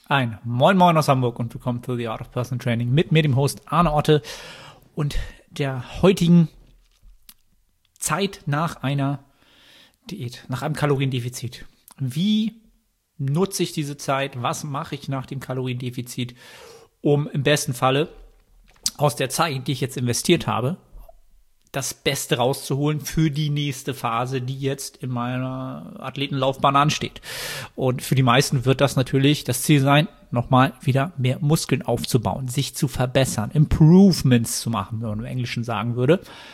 Ein Moin Moin aus Hamburg und willkommen zu The Art of Personal Training mit mir, dem Host Arne Otte und der heutigen Zeit nach einer Diät, nach einem Kaloriendefizit. Wie nutze ich diese Zeit? Was mache ich nach dem Kaloriendefizit, um im besten Falle aus der Zeit, die ich jetzt investiert habe, das Beste rauszuholen für die nächste Phase, die jetzt in meiner Athletenlaufbahn ansteht. Und für die meisten wird das natürlich das Ziel sein, nochmal wieder mehr Muskeln aufzubauen, sich zu verbessern, Improvements zu machen, wie man im Englischen sagen würde.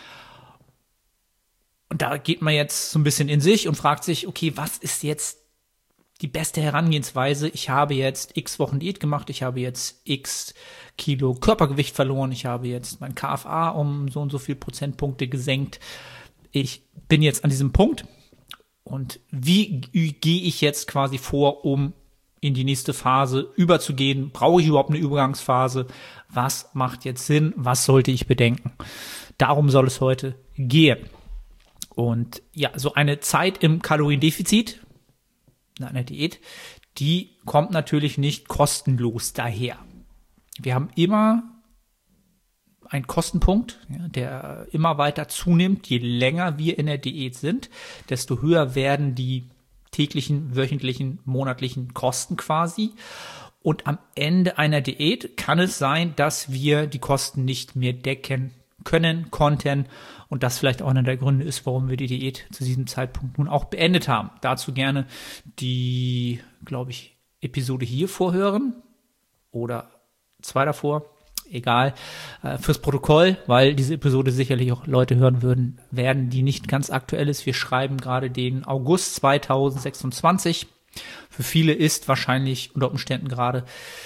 Und da geht man jetzt so ein bisschen in sich und fragt sich, okay, was ist jetzt die beste Herangehensweise? Ich habe jetzt x Wochen Diät gemacht, ich habe jetzt x Kilo Körpergewicht verloren, ich habe jetzt mein KFA um so und so viel Prozentpunkte gesenkt. Ich bin jetzt an diesem Punkt und wie gehe ich jetzt quasi vor, um in die nächste Phase überzugehen? Brauche ich überhaupt eine Übergangsphase? Was macht jetzt Sinn? Was sollte ich bedenken? Darum soll es heute gehen. Und ja, so eine Zeit im Kaloriendefizit, in einer Diät, die kommt natürlich nicht kostenlos daher. Wir haben immer einen Kostenpunkt, ja, der immer weiter zunimmt. Je länger wir in der Diät sind, desto höher werden die täglichen, wöchentlichen, monatlichen Kosten quasi. Und am Ende einer Diät kann es sein, dass wir die Kosten nicht mehr decken konnten. Und das vielleicht auch einer der Gründe ist, warum wir die Diät zu diesem Zeitpunkt nun auch beendet haben. Dazu gerne die, glaube ich, Episode hier vorhören oder 2 davor, egal, fürs Protokoll, weil diese Episode sicherlich auch Leute hören werden, die nicht ganz aktuell ist. Wir schreiben gerade den August 2026. Für viele ist wahrscheinlich unter Umständen gerade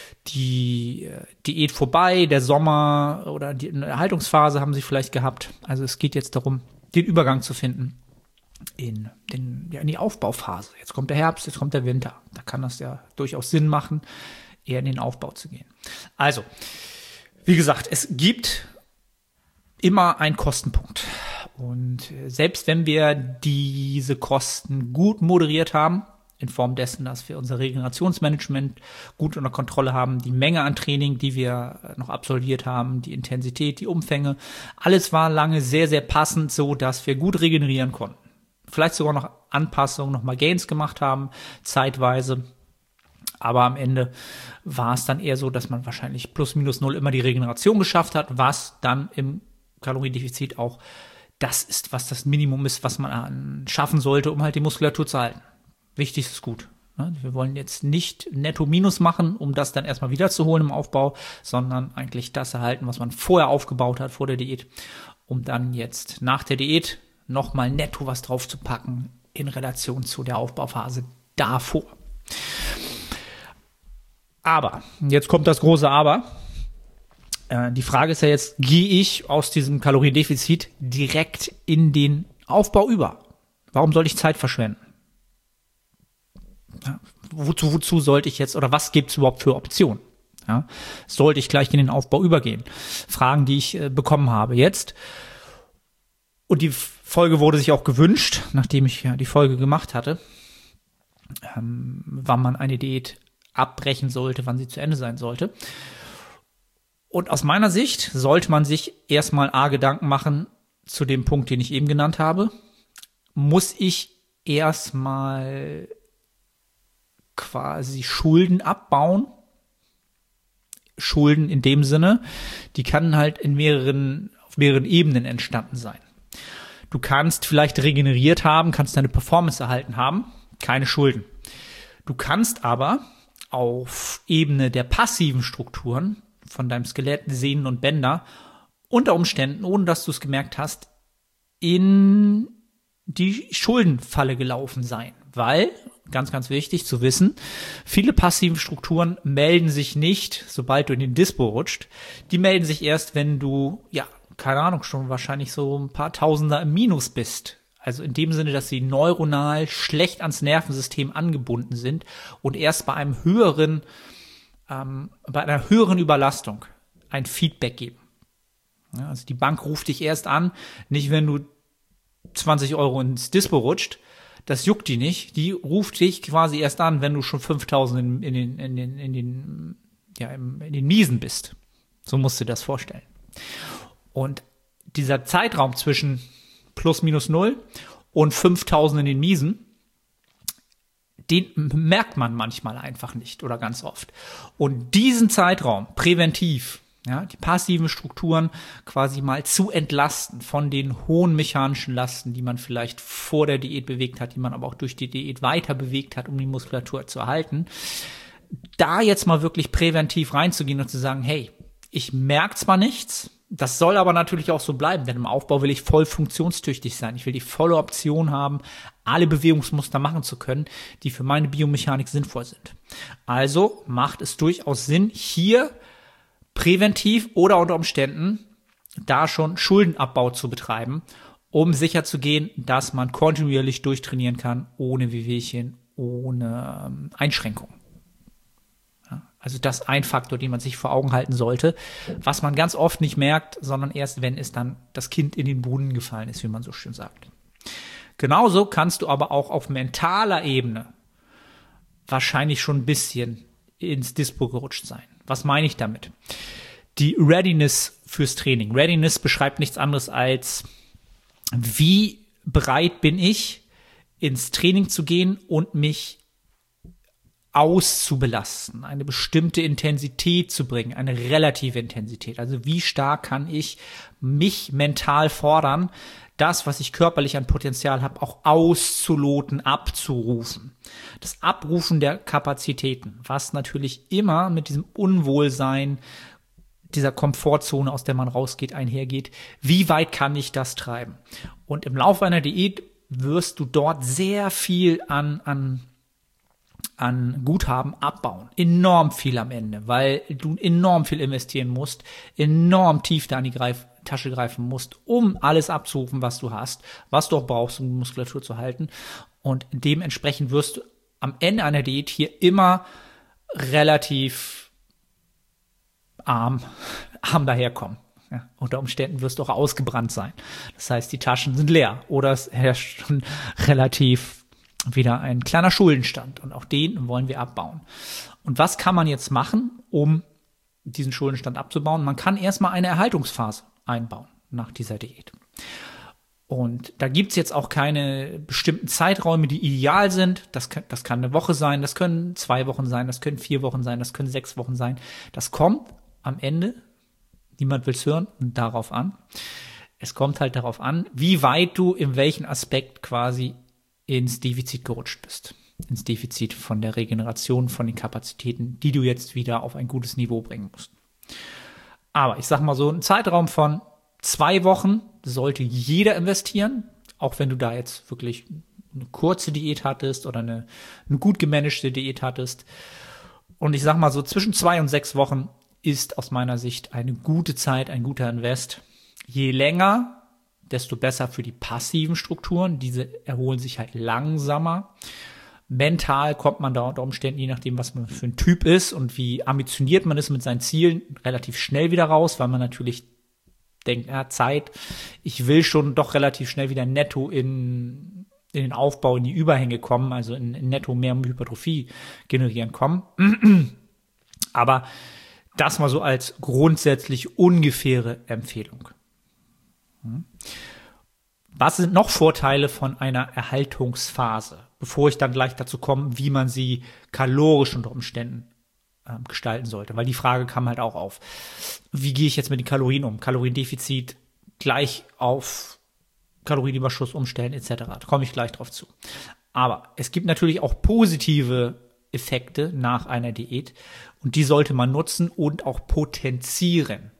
die Diät vorbei, der Sommer oder die Erhaltungsphase haben sie vielleicht gehabt. Also es geht jetzt darum, den Übergang zu finden in die Aufbauphase. Jetzt kommt der Herbst, jetzt kommt der Winter. Da kann das ja durchaus Sinn machen, eher in den Aufbau zu gehen. Also, wie gesagt, es gibt immer einen Kostenpunkt. Und selbst wenn wir diese Kosten gut moderiert haben, in Form dessen, dass wir unser Regenerationsmanagement gut unter Kontrolle haben, die Menge an Training, die wir noch absolviert haben, die Intensität, die Umfänge, alles war lange sehr, sehr passend, so dass wir gut regenerieren konnten. Vielleicht sogar noch Anpassungen, nochmal Gains gemacht haben, zeitweise. Aber am Ende war es dann eher so, dass man wahrscheinlich plus minus null immer die Regeneration geschafft hat, was dann im Kaloriendefizit auch das ist, was das Minimum ist, was man schaffen sollte, um halt die Muskulatur zu halten. Wichtig ist gut. Wir wollen jetzt nicht netto Minus machen, um das dann erstmal wiederzuholen im Aufbau, sondern eigentlich das erhalten, was man vorher aufgebaut hat, vor der Diät, um dann jetzt nach der Diät nochmal netto was drauf zu packen in Relation zu der Aufbauphase davor. Aber, jetzt kommt das große Aber. Die Frage ist ja jetzt, gehe ich aus diesem Kaloriendefizit direkt in den Aufbau über? Warum soll ich Zeit verschwenden? Ja, wozu sollte ich jetzt, oder was gibt es überhaupt für Optionen? Ja, sollte ich gleich in den Aufbau übergehen? Fragen, die ich bekommen habe jetzt. Und die Folge wurde sich auch gewünscht, nachdem ich ja die Folge gemacht hatte, wann man eine Diät abbrechen sollte, wann sie zu Ende sein sollte. Und aus meiner Sicht sollte man sich erstmal Gedanken machen zu dem Punkt, den ich eben genannt habe. Muss ich erstmal quasi Schulden abbauen? Schulden in dem Sinne, die kann halt auf mehreren Ebenen entstanden sein. Du kannst vielleicht regeneriert haben, kannst deine Performance erhalten haben, keine Schulden. Du kannst aber auf Ebene der passiven Strukturen von deinem Skelett, Sehnen und Bänder unter Umständen, ohne dass du es gemerkt hast, in die Schuldenfalle gelaufen sein. Weil, ganz, ganz wichtig zu wissen, viele passive Strukturen melden sich nicht, sobald du in den Dispo rutscht. Die melden sich erst, wenn du, ja, keine Ahnung, schon wahrscheinlich so ein paar Tausender im Minus bist. Also in dem Sinne, dass sie neuronal schlecht ans Nervensystem angebunden sind und erst bei einer höheren Überlastung ein Feedback geben. Ja, also die Bank ruft dich erst an, nicht wenn du 20 € ins Dispo rutscht, das juckt die nicht. Die ruft dich quasi erst an, wenn du schon 5.000 in den Miesen bist. So musst du dir das vorstellen. Und dieser Zeitraum zwischen plus minus 0 und 5.000 in den Miesen, den merkt man manchmal einfach nicht oder ganz oft. Und diesen Zeitraum präventiv, ja, die passiven Strukturen quasi mal zu entlasten von den hohen mechanischen Lasten, die man vielleicht vor der Diät bewegt hat, die man aber auch durch die Diät weiter bewegt hat, um die Muskulatur zu erhalten, da jetzt mal wirklich präventiv reinzugehen und zu sagen, hey, ich merke zwar nichts, das soll aber natürlich auch so bleiben, denn im Aufbau will ich voll funktionstüchtig sein. Ich will die volle Option haben, alle Bewegungsmuster machen zu können, die für meine Biomechanik sinnvoll sind. Also macht es durchaus Sinn, hier präventiv oder unter Umständen da schon Schuldenabbau zu betreiben, um sicherzugehen, dass man kontinuierlich durchtrainieren kann, ohne Wehwehchen, ohne Einschränkungen. Also das ist ein Faktor, den man sich vor Augen halten sollte, was man ganz oft nicht merkt, sondern erst, wenn es dann das Kind in den Brunnen gefallen ist, wie man so schön sagt. Genauso kannst du aber auch auf mentaler Ebene wahrscheinlich schon ein bisschen ins Dispo gerutscht sein. Was meine ich damit? Die Readiness fürs Training. Readiness beschreibt nichts anderes als, wie bereit bin ich, ins Training zu gehen und mich auszubelasten, eine bestimmte Intensität zu bringen, eine relative Intensität. Also wie stark kann ich mich mental fordern, das, was ich körperlich an Potenzial habe, auch auszuloten, abzurufen. Das Abrufen der Kapazitäten, was natürlich immer mit diesem Unwohlsein, dieser Komfortzone, aus der man rausgeht, einhergeht. Wie weit kann ich das treiben? Und im Laufe einer Diät wirst du dort sehr viel an Guthaben abbauen. Enorm viel am Ende, weil du enorm viel investieren musst, enorm tief da in die Tasche greifen musst, um alles abzurufen, was du hast, was du auch brauchst, um die Muskulatur zu halten. Und dementsprechend wirst du am Ende einer Diät hier immer relativ arm daherkommen. Ja, unter Umständen wirst du auch ausgebrannt sein. Das heißt, die Taschen sind leer oder es herrscht schon relativ wieder ein kleiner Schuldenstand und auch den wollen wir abbauen. Und was kann man jetzt machen, um diesen Schuldenstand abzubauen? Man kann erstmal eine Erhaltungsphase einbauen nach dieser Diät. Und da gibt's jetzt auch keine bestimmten Zeiträume, die ideal sind. Das kann eine Woche sein, das können 2 Wochen sein, das können 4 Wochen sein, das können 6 Wochen sein. Das kommt am Ende, niemand will's hören, darauf an. Es kommt halt darauf an, wie weit du in welchen Aspekt quasi ins Defizit gerutscht bist. Ins Defizit von der Regeneration, von den Kapazitäten, die du jetzt wieder auf ein gutes Niveau bringen musst. Aber ich sag mal so, ein Zeitraum von 2 Wochen sollte jeder investieren, auch wenn du da jetzt wirklich eine kurze Diät hattest oder eine gut gemanagte Diät hattest. Und ich sag mal so, zwischen 2 und 6 Wochen ist aus meiner Sicht eine gute Zeit, ein guter Invest. Je länger, desto besser für die passiven Strukturen. Diese erholen sich halt langsamer. Mental kommt man da unter Umständen, je nachdem, was man für ein Typ ist und wie ambitioniert man ist mit seinen Zielen, relativ schnell wieder raus, weil man natürlich denkt, Zeit, ich will schon doch relativ schnell wieder netto in den Aufbau, in die Überhänge kommen, also in netto mehr Hypertrophie generieren kommen. Aber das mal so als grundsätzlich ungefähre Empfehlung. Was sind noch Vorteile von einer Erhaltungsphase, bevor ich dann gleich dazu komme, wie man sie kalorisch unter Umständen gestalten sollte? Weil die Frage kam halt auch auf. Wie gehe ich jetzt mit den Kalorien um? Kaloriendefizit gleich auf Kalorienüberschuss umstellen etc. Da komme ich gleich drauf zu. Aber es gibt natürlich auch positive Effekte nach einer Diät und die sollte man nutzen und auch potenzieren.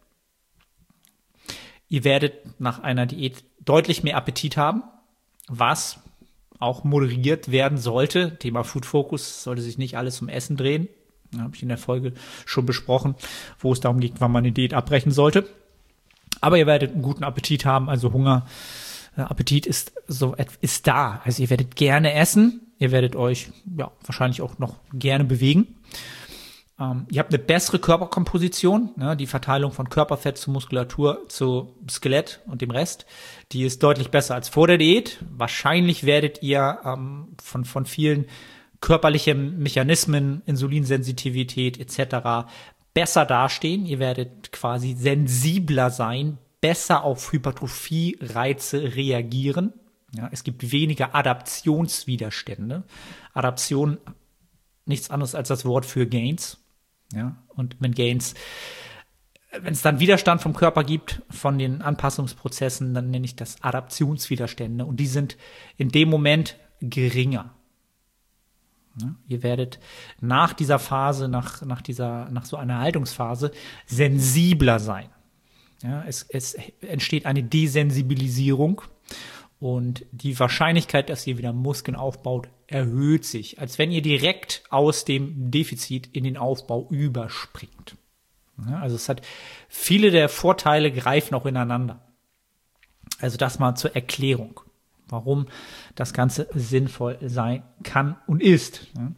Ihr werdet nach einer Diät deutlich mehr Appetit haben, was auch moderiert werden sollte. Thema Food Focus sollte sich nicht alles um Essen drehen. Da habe ich in der Folge schon besprochen, wo es darum geht, wann man eine Diät abbrechen sollte. Aber ihr werdet einen guten Appetit haben, also Hunger, Appetit ist da. Also ihr werdet gerne essen, ihr werdet euch wahrscheinlich auch noch gerne bewegen. Ihr habt eine bessere Körperkomposition, ne? Die Verteilung von Körperfett zu Muskulatur zu Skelett und dem Rest, die ist deutlich besser als vor der Diät. Wahrscheinlich werdet ihr von vielen körperlichen Mechanismen, Insulinsensitivität etc. besser dastehen. Ihr werdet quasi sensibler sein, besser auf Hypertrophie-Reize reagieren. Ja, es gibt weniger Adaptionswiderstände. Adaption, nichts anderes als das Wort für Gains. Ja, und wenn es dann Widerstand vom Körper gibt, von den Anpassungsprozessen, dann nenne ich das Adaptionswiderstände. Und die sind in dem Moment geringer. Ja, ihr werdet nach dieser Phase, nach so einer Haltungsphase sensibler sein. Ja, es entsteht eine Desensibilisierung und die Wahrscheinlichkeit, dass ihr wieder Muskeln aufbaut, erhöht sich, als wenn ihr direkt aus dem Defizit in den Aufbau überspringt. Ja, also es hat viele der Vorteile greifen auch ineinander. Also das mal zur Erklärung, warum das Ganze sinnvoll sein kann und ist. Ja.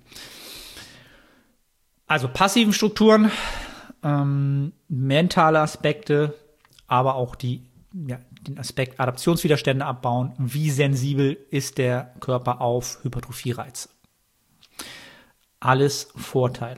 Also passiven Strukturen, mentale Aspekte, aber auch den Aspekt Adaptionswiderstände abbauen. Wie sensibel ist der Körper auf Hypertrophie-Reize? Alles Vorteile.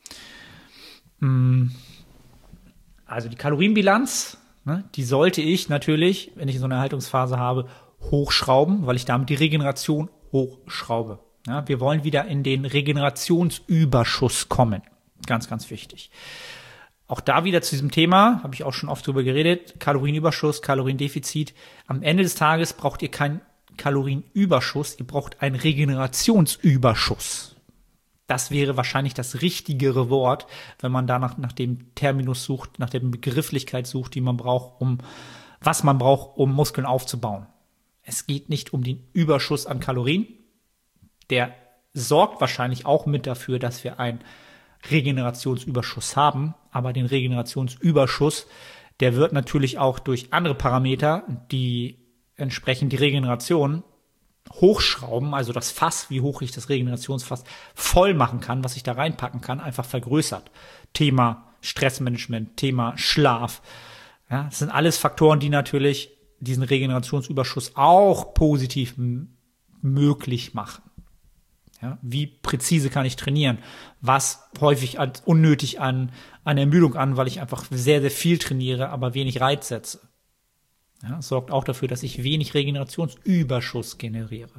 Also die Kalorienbilanz, ne, die sollte ich natürlich, wenn ich so eine Haltungsphase habe, hochschrauben, weil ich damit die Regeneration hochschraube. Ja, wir wollen wieder in den Regenerationsüberschuss kommen. Ganz, ganz wichtig. Auch da wieder zu diesem Thema, habe ich auch schon oft drüber geredet, Kalorienüberschuss, Kaloriendefizit. Am Ende des Tages braucht ihr keinen Kalorienüberschuss, ihr braucht einen Regenerationsüberschuss. Das wäre wahrscheinlich das richtigere Wort, wenn man danach nach dem Terminus sucht, nach der Begrifflichkeit sucht, was man braucht, um Muskeln aufzubauen. Es geht nicht um den Überschuss an Kalorien. Der sorgt wahrscheinlich auch mit dafür, dass wir einen Regenerationsüberschuss haben, aber den Regenerationsüberschuss, der wird natürlich auch durch andere Parameter, die entsprechend die Regeneration hochschrauben, also das Fass, wie hoch ich das Regenerationsfass voll machen kann, was ich da reinpacken kann, einfach vergrößert. Thema Stressmanagement, Thema Schlaf. Ja, das sind alles Faktoren, die natürlich diesen Regenerationsüberschuss auch positiv möglich machen. Ja, wie präzise kann ich trainieren? Was häufig unnötig an Ermüdung an, weil ich einfach sehr, sehr viel trainiere, aber wenig Reiz setze. Ja, sorgt auch dafür, dass ich wenig Regenerationsüberschuss generiere.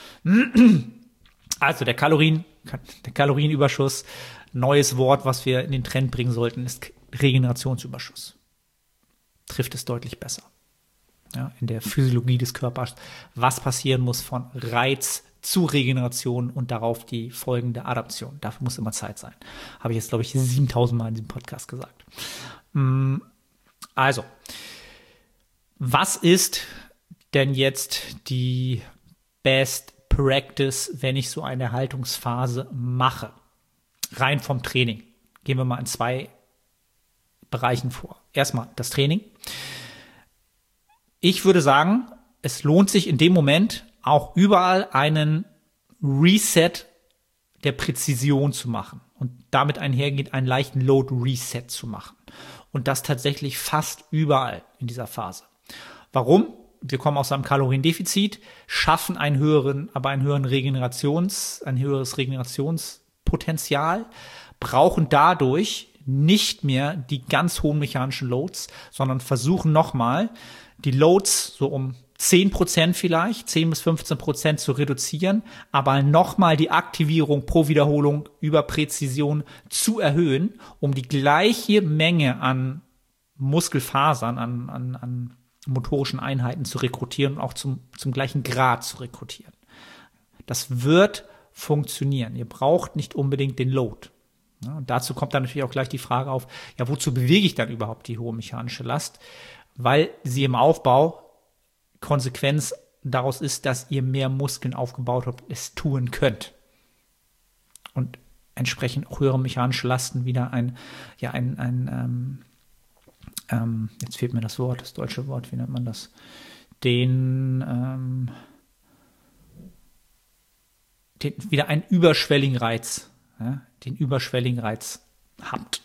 Also der Kalorienüberschuss, neues Wort, was wir in den Trend bringen sollten, ist Regenerationsüberschuss. Trifft es deutlich besser. Ja, in der Physiologie des Körpers, was passieren muss von Reiz zu Regeneration und darauf die folgende Adaption. Dafür muss immer Zeit sein. Habe ich jetzt, glaube ich, 7000 Mal in diesem Podcast gesagt. Also, was ist denn jetzt die Best Practice, wenn ich so eine Haltungsphase mache? Rein vom Training. Gehen wir mal in 2 Bereichen vor. Erstmal das Training. Ich würde sagen, es lohnt sich in dem Moment auch überall einen Reset der Präzision zu machen und damit einhergeht einen leichten Load Reset zu machen. Und das tatsächlich fast überall in dieser Phase. Warum? Wir kommen aus einem Kaloriendefizit, schaffen ein höheres Regenerationspotenzial, brauchen dadurch nicht mehr die ganz hohen mechanischen Loads, sondern versuchen nochmal die Loads so um 10% vielleicht, 10 bis 15% zu reduzieren, aber nochmal die Aktivierung pro Wiederholung über Präzision zu erhöhen, um die gleiche Menge an Muskelfasern, an motorischen Einheiten zu rekrutieren und auch zum gleichen Grad zu rekrutieren. Das wird funktionieren. Ihr braucht nicht unbedingt den Load. Ja, und dazu kommt dann natürlich auch gleich die Frage auf, ja, wozu bewege ich dann überhaupt die hohe mechanische Last? Weil sie im Aufbau Konsequenz daraus ist, dass ihr mehr Muskeln aufgebaut habt, es tun könnt. Und entsprechend auch höhere mechanische Lasten wieder jetzt fehlt mir das Wort, das deutsche Wort, wie nennt man das? Wieder einen überschwelligen Reiz, ja, den überschwelligen Reiz habt.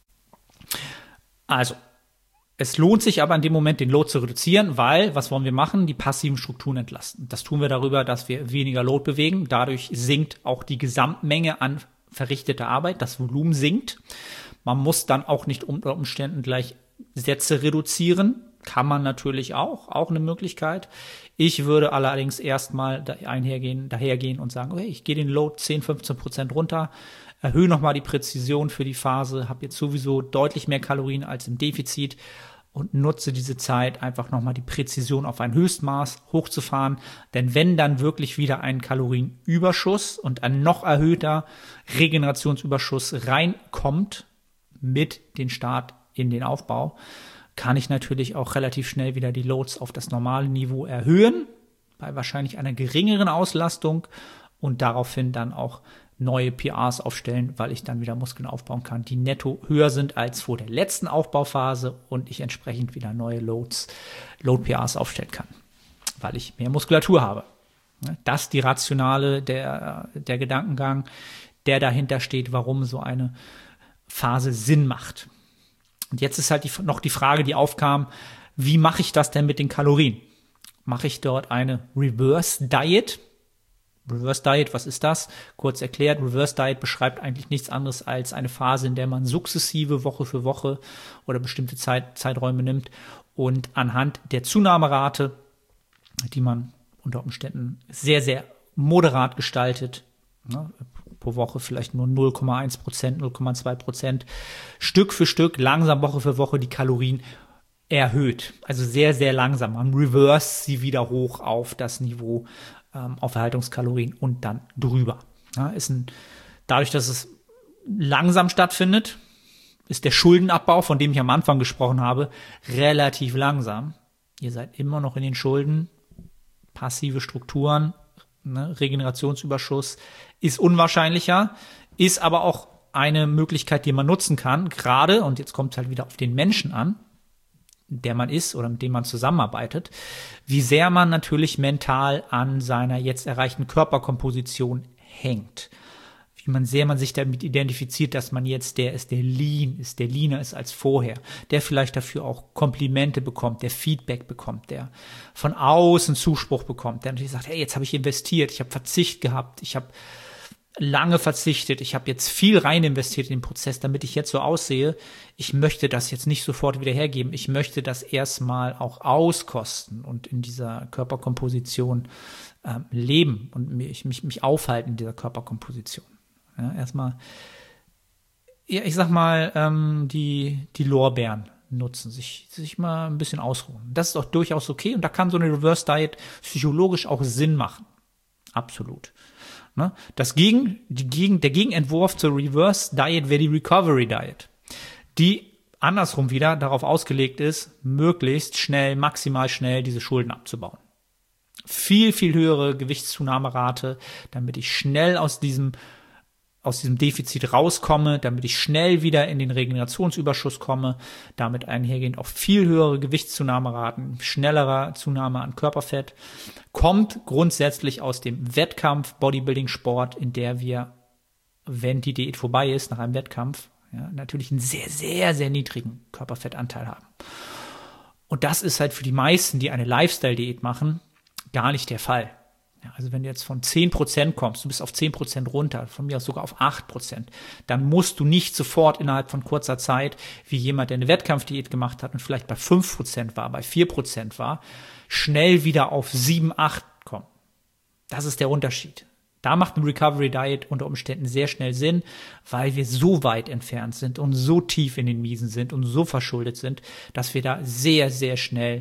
Also, es lohnt sich aber in dem Moment, den Load zu reduzieren, weil, was wollen wir machen? Die passiven Strukturen entlasten. Das tun wir darüber, dass wir weniger Load bewegen. Dadurch sinkt auch die Gesamtmenge an verrichteter Arbeit. Das Volumen sinkt. Man muss dann auch nicht unter Umständen gleich Sätze reduzieren. Kann man natürlich auch eine Möglichkeit. Ich würde allerdings erstmal dahergehen und sagen, okay, ich gehe den Load 10-15% runter, erhöhe nochmal die Präzision für die Phase, habe jetzt sowieso deutlich mehr Kalorien als im Defizit und nutze diese Zeit, einfach nochmal die Präzision auf ein Höchstmaß hochzufahren. Denn wenn dann wirklich wieder ein Kalorienüberschuss und ein noch erhöhter Regenerationsüberschuss reinkommt mit dem Start in den Aufbau, kann ich natürlich auch relativ schnell wieder die Loads auf das normale Niveau erhöhen, bei wahrscheinlich einer geringeren Auslastung und daraufhin dann auch neue PRs aufstellen, weil ich dann wieder Muskeln aufbauen kann, die netto höher sind als vor der letzten Aufbauphase und ich entsprechend wieder neue Load-PRs aufstellen kann, weil ich mehr Muskulatur habe. Das ist die rationale, der Gedankengang, der dahinter steht, warum so eine Phase Sinn macht. Und jetzt ist halt noch die Frage, die aufkam, wie mache ich das denn mit den Kalorien? Mache ich dort eine Reverse Diet? Reverse Diet, was ist das? Kurz erklärt, Reverse Diet beschreibt eigentlich nichts anderes als eine Phase, in der man sukzessive Woche für Woche oder bestimmte Zeiträume nimmt und anhand der Zunahmerate, die man unter Umständen sehr, sehr moderat gestaltet, pro Woche vielleicht nur 0,1%, 0,2%, Stück für Stück, langsam Woche für Woche die Kalorien erhöht. Also sehr, sehr langsam. Man reverse sie wieder hoch auf das Niveau auf Erhaltungskalorien und dann drüber. Ja, dadurch, dass es langsam stattfindet, ist der Schuldenabbau, von dem ich am Anfang gesprochen habe, relativ langsam. Ihr seid immer noch in den Schulden, passive Strukturen, Regenerationsüberschuss ist unwahrscheinlicher, ist aber auch eine Möglichkeit, die man nutzen kann, gerade, und jetzt kommt es halt wieder auf den Menschen an, der man ist oder mit dem man zusammenarbeitet, wie sehr man natürlich mental an seiner jetzt erreichten Körperkomposition hängt. Wie sehr man sich damit identifiziert, dass man jetzt der ist, der leaner ist als vorher, der vielleicht dafür auch Komplimente bekommt, der Feedback bekommt, der von außen Zuspruch bekommt, der natürlich sagt, hey, jetzt habe ich investiert, ich habe Verzicht gehabt, ich habe lange verzichtet, ich habe jetzt viel rein investiert in den Prozess, damit ich jetzt so aussehe. Ich möchte das jetzt nicht sofort wieder hergeben. Ich möchte das erstmal auch auskosten und in dieser Körperkomposition leben und mich aufhalten in dieser Körperkomposition. Ja, erstmal, ja, ich sag mal, die Lorbeeren nutzen, sich mal ein bisschen ausruhen. Das ist auch durchaus okay und da kann so eine Reverse Diet psychologisch auch Sinn machen. Absolut. Der Gegenentwurf zur Reverse Diet wäre die Recovery Diet, die andersrum wieder darauf ausgelegt ist, möglichst schnell, maximal schnell diese Schulden abzubauen. Viel, viel höhere Gewichtszunahmerate, damit ich schnell aus diesem Defizit rauskomme, damit ich schnell wieder in den Regenerationsüberschuss komme, damit einhergehend auch viel höhere Gewichtszunahmeraten, schnellerer Zunahme an Körperfett, kommt grundsätzlich aus dem Wettkampf-Bodybuilding-Sport, in der wir, wenn die Diät vorbei ist, nach einem Wettkampf, ja, natürlich einen sehr, sehr, sehr niedrigen Körperfettanteil haben. Und das ist halt für die meisten, die eine Lifestyle-Diät machen, gar nicht der Fall. Ja, also wenn du jetzt von 10% kommst, du bist auf 10% runter, von mir aus sogar auf 8%, dann musst du nicht sofort innerhalb von kurzer Zeit, wie jemand, der eine Wettkampfdiät gemacht hat und vielleicht bei 5% war, bei 4% war, schnell wieder auf 7, 8 kommen. Das ist der Unterschied. Da macht eine Recovery Diet unter Umständen sehr schnell Sinn, weil wir so weit entfernt sind und so tief in den Miesen sind und so verschuldet sind, dass wir da sehr, sehr schnell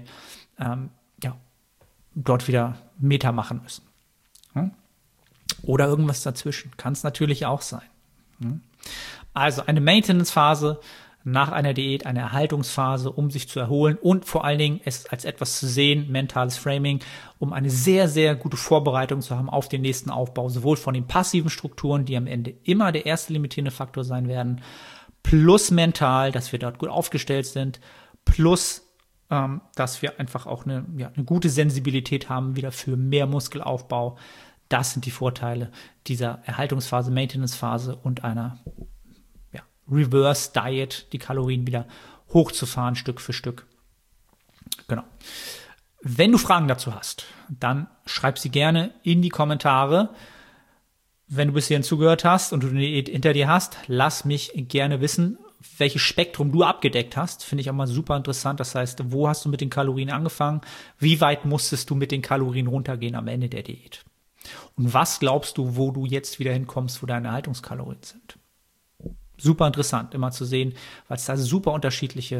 dort wieder Meter machen müssen. Oder irgendwas dazwischen. Kann es natürlich auch sein. Also eine Maintenance-Phase nach einer Diät, eine Erhaltungsphase, um sich zu erholen und vor allen Dingen es als etwas zu sehen, mentales Framing, um eine sehr, sehr gute Vorbereitung zu haben auf den nächsten Aufbau, sowohl von den passiven Strukturen, die am Ende immer der erste limitierende Faktor sein werden, plus mental, dass wir dort gut aufgestellt sind, plus dass wir einfach auch eine gute Sensibilität haben wieder für mehr Muskelaufbau. Das sind die Vorteile dieser Erhaltungsphase, Maintenance-Phase und einer Reverse Diet, die Kalorien wieder hochzufahren, Stück für Stück. Genau. Wenn du Fragen dazu hast, dann schreib sie gerne in die Kommentare. Wenn du bis hierhin zugehört hast und du eine Diät hinter dir hast, lass mich gerne wissen, welches Spektrum du abgedeckt hast. Finde ich auch mal super interessant. Das heißt, wo hast du mit den Kalorien angefangen? Wie weit musstest du mit den Kalorien runtergehen am Ende der Diät? Und was glaubst du, wo du jetzt wieder hinkommst, wo deine Haltungskalorien sind? Super interessant, immer zu sehen, weil es da super unterschiedliche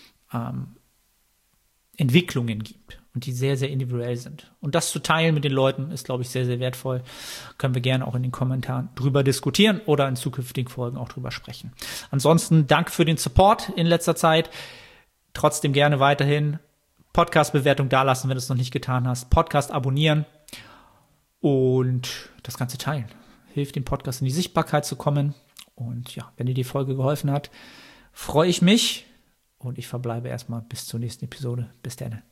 Entwicklungen gibt und die sehr, sehr individuell sind. Und das zu teilen mit den Leuten ist, glaube ich, sehr, sehr wertvoll. Können wir gerne auch in den Kommentaren drüber diskutieren oder in zukünftigen Folgen auch drüber sprechen. Ansonsten danke für den Support in letzter Zeit. Trotzdem gerne weiterhin Podcast-Bewertung dalassen, wenn du es noch nicht getan hast. Podcast abonnieren und das Ganze teilen. Hilft dem Podcast in die Sichtbarkeit zu kommen. Und ja, wenn dir die Folge geholfen hat, freue ich mich. Und ich verbleibe erstmal bis zur nächsten Episode. Bis dann.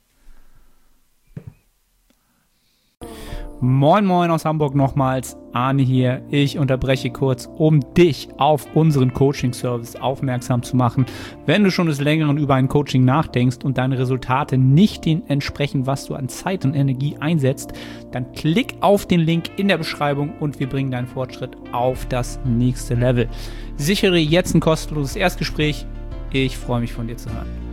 Moin Moin aus Hamburg nochmals, Arne hier. Ich unterbreche kurz, um dich auf unseren Coaching-Service aufmerksam zu machen. Wenn du schon des Längeren über ein Coaching nachdenkst und deine Resultate nicht dem entsprechen, was du an Zeit und Energie einsetzt, dann klick auf den Link in der Beschreibung und wir bringen deinen Fortschritt auf das nächste Level. Sichere jetzt ein kostenloses Erstgespräch. Ich freue mich, von dir zu hören.